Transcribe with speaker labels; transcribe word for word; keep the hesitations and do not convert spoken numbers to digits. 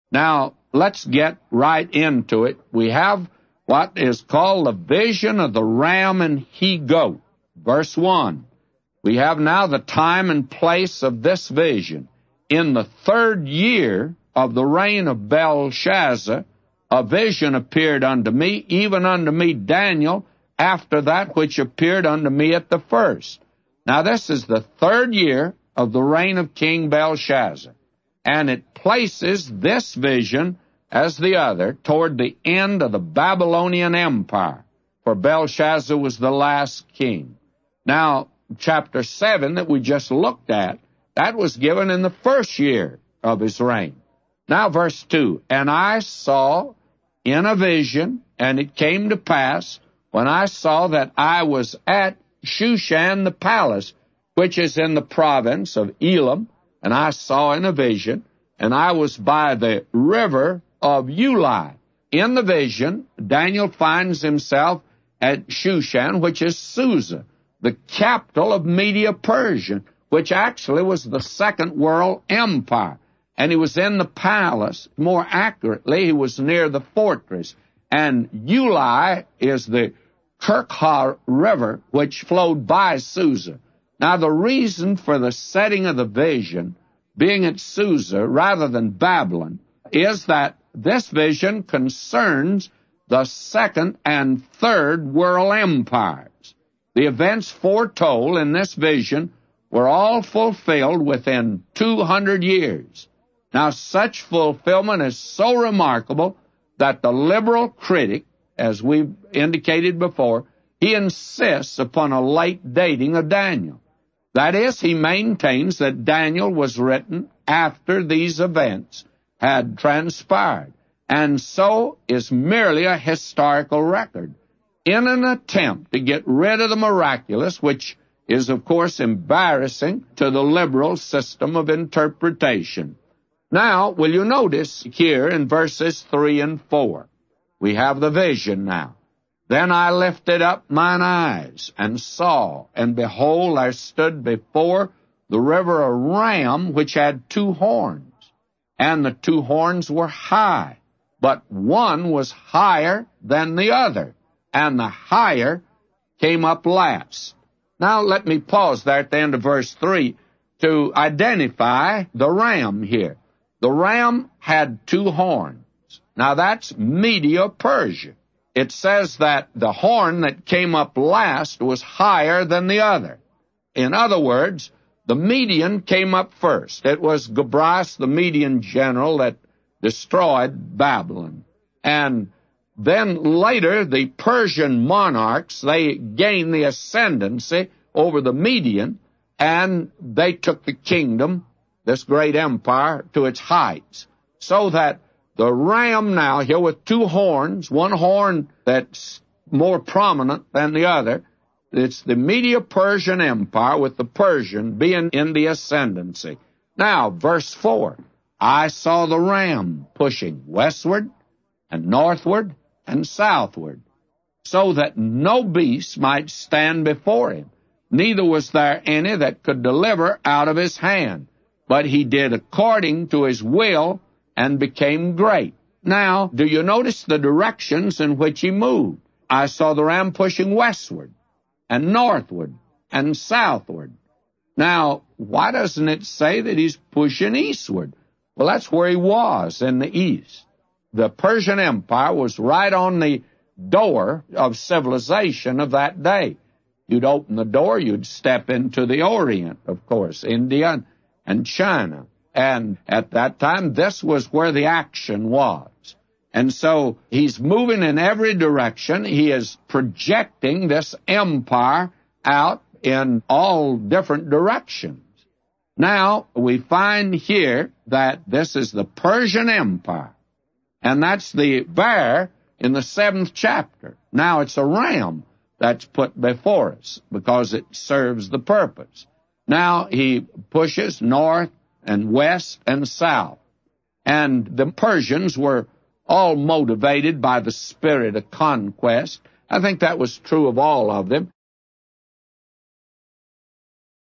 Speaker 1: Now, let's get right into it. We have what is called the vision of the ram and he-goat. Verse one. We have now the time and place of this vision. In the third year of the reign of Belshazzar, a vision appeared unto me, even unto me Daniel, after that which appeared unto me at the first. Now this is the third year of the reign of King Belshazzar, and it places this vision as the other toward the end of the Babylonian Empire, for Belshazzar was the last king. Now, chapter seven that we just looked at, that was given in the first year of his reign. Now, verse two, and I saw in a vision, and it came to pass, when I saw that I was at Shushan the palace, which is in the province of Elam, and I saw in a vision, and I was by the river of Ulai. In the vision, Daniel finds himself at Shushan, which is Susa, the capital of Media-Persia, which actually was the Second World Empire. And he was in the palace. More accurately, he was near the fortress. And Ulai is the Kirkha River, which flowed by Susa. Now, the reason for the setting of the vision being at Susa rather than Babylon is that this vision concerns the Second and Third World Empires. The events foretold in this vision were all fulfilled within two hundred years. Now, such fulfillment is so remarkable that the liberal critic, as we've indicated before, he insists upon a late dating of Daniel. That is, he maintains that Daniel was written after these events had transpired, and so is merely a historical record in an attempt to get rid of the miraculous, which is, of course, embarrassing to the liberal system of interpretation. Now, will you notice here in verses three and four, we have the vision now. Then I lifted up mine eyes and saw, and behold, there stood before the river a ram which had two horns, and the two horns were high, but one was higher than the other, and the higher came up last. Now let me pause there at the end of verse three to identify the ram here. The ram had two horns. Now that's Media-Persia. It says that the horn that came up last was higher than the other. In other words, the Median came up first. It was Gobryas, the Median general, that destroyed Babylon. And then later, the Persian monarchs, they gained the ascendancy over the Median, and they took the kingdom, this great empire, to its heights. So that the ram now here with two horns, one horn that's more prominent than the other, it's the Media-Persian Empire with the Persian being in the ascendancy. Now, verse four, I saw the ram pushing westward and northward and southward, so that no beast might stand before him. Neither was there any that could deliver out of his hand, but he did according to his will and became great. Now, do you notice the directions in which he moved? I saw the ram pushing westward and northward and southward. Now, why doesn't it say that he's pushing eastward? Well, that's where he was, in the east. The Persian Empire was right on the door of civilization of that day. You'd open the door, you'd step into the Orient, of course, India and China. And at that time, this was where the action was. And so he's moving in every direction. He is projecting this empire out in all different directions. Now, we find here that this is the Persian Empire. And that's the bear in the seventh chapter. Now it's a ram that's put before us because it serves the purpose. Now he pushes north and west and south. And the Persians were all motivated by the spirit of conquest. I think that was true of all of them.